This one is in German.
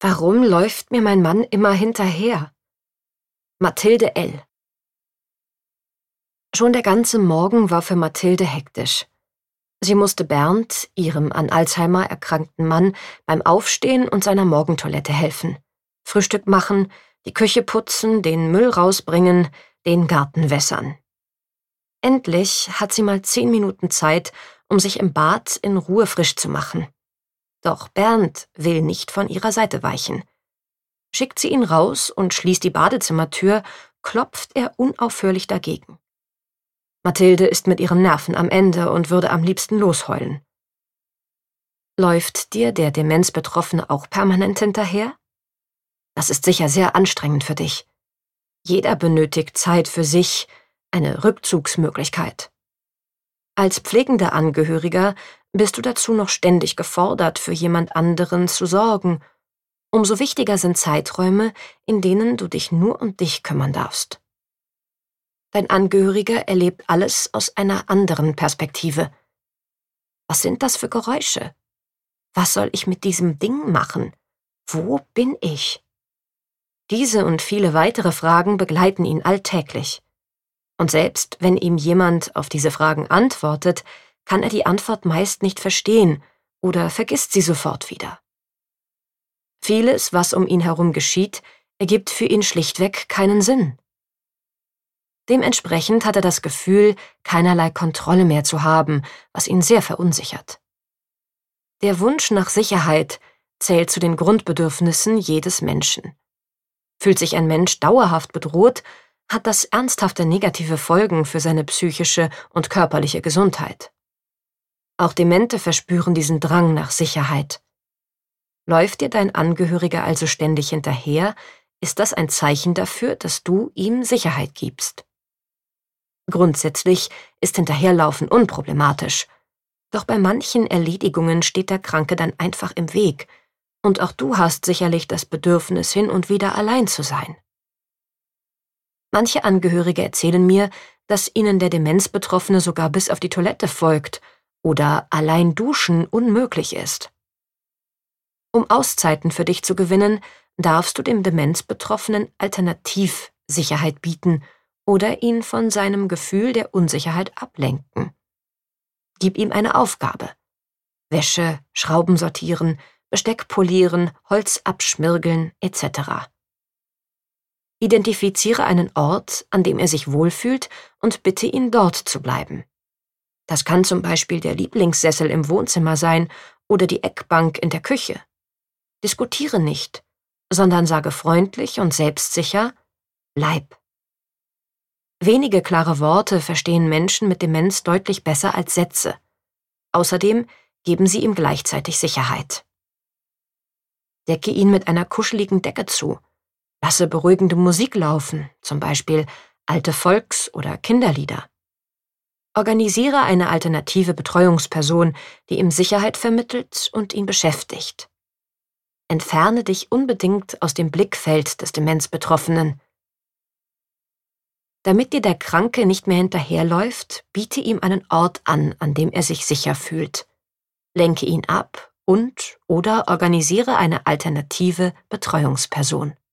Warum läuft mir mein Mann immer hinterher? Mathilde L. Schon der ganze Morgen war für Mathilde hektisch. Sie musste Bernd, ihrem an Alzheimer erkrankten Mann, beim Aufstehen und seiner Morgentoilette helfen. Frühstück machen, die Küche putzen, den Müll rausbringen, den Garten wässern. Endlich hat sie mal 10 Minuten Zeit, um sich im Bad in Ruhe frisch zu machen. Doch Bernd will nicht von ihrer Seite weichen. Schickt sie ihn raus und schließt die Badezimmertür, klopft er unaufhörlich dagegen. Mathilde ist mit ihren Nerven am Ende und würde am liebsten losheulen. Läuft dir der Demenzbetroffene auch permanent hinterher? Das ist sicher sehr anstrengend für dich. Jeder benötigt Zeit für sich, eine Rückzugsmöglichkeit. Als pflegender Angehöriger bist du dazu noch ständig gefordert, für jemand anderen zu sorgen. Umso wichtiger sind Zeiträume, in denen du dich nur um dich kümmern darfst. Dein Angehöriger erlebt alles aus einer anderen Perspektive. Was sind das für Geräusche? Was soll ich mit diesem Ding machen? Wo bin ich? Diese und viele weitere Fragen begleiten ihn alltäglich. Und selbst wenn ihm jemand auf diese Fragen antwortet, kann er die Antwort meist nicht verstehen oder vergisst sie sofort wieder. Vieles, was um ihn herum geschieht, ergibt für ihn schlichtweg keinen Sinn. Dementsprechend hat er das Gefühl, keinerlei Kontrolle mehr zu haben, was ihn sehr verunsichert. Der Wunsch nach Sicherheit zählt zu den Grundbedürfnissen jedes Menschen. Fühlt sich ein Mensch dauerhaft bedroht, hat das ernsthafte negative Folgen für seine psychische und körperliche Gesundheit. Auch Demente verspüren diesen Drang nach Sicherheit. Läuft dir dein Angehöriger also ständig hinterher, ist das ein Zeichen dafür, dass du ihm Sicherheit gibst. Grundsätzlich ist Hinterherlaufen unproblematisch, doch bei manchen Erledigungen steht der Kranke dann einfach im Weg, und auch du hast sicherlich das Bedürfnis, hin und wieder allein zu sein. Manche Angehörige erzählen mir, dass ihnen der Demenzbetroffene sogar bis auf die Toilette folgt oder allein duschen unmöglich ist. Um Auszeiten für dich zu gewinnen, darfst du dem Demenzbetroffenen alternativ Sicherheit bieten oder ihn von seinem Gefühl der Unsicherheit ablenken. Gib ihm eine Aufgabe. Wäsche, Schrauben sortieren, Besteck polieren, Holz abschmirgeln etc. Identifiziere einen Ort, an dem er sich wohlfühlt, und bitte ihn, dort zu bleiben. Das kann zum Beispiel der Lieblingssessel im Wohnzimmer sein oder die Eckbank in der Küche. Diskutiere nicht, sondern sage freundlich und selbstsicher: Bleib. Wenige klare Worte verstehen Menschen mit Demenz deutlich besser als Sätze. Außerdem geben sie ihm gleichzeitig Sicherheit. Decke ihn mit einer kuscheligen Decke zu. Lasse beruhigende Musik laufen, zum Beispiel alte Volks- oder Kinderlieder. Organisiere eine alternative Betreuungsperson, die ihm Sicherheit vermittelt und ihn beschäftigt. Entferne dich unbedingt aus dem Blickfeld des Demenzbetroffenen. Damit dir der Kranke nicht mehr hinterherläuft, biete ihm einen Ort an dem er sich sicher fühlt. Lenke ihn ab und/oder organisiere eine alternative Betreuungsperson.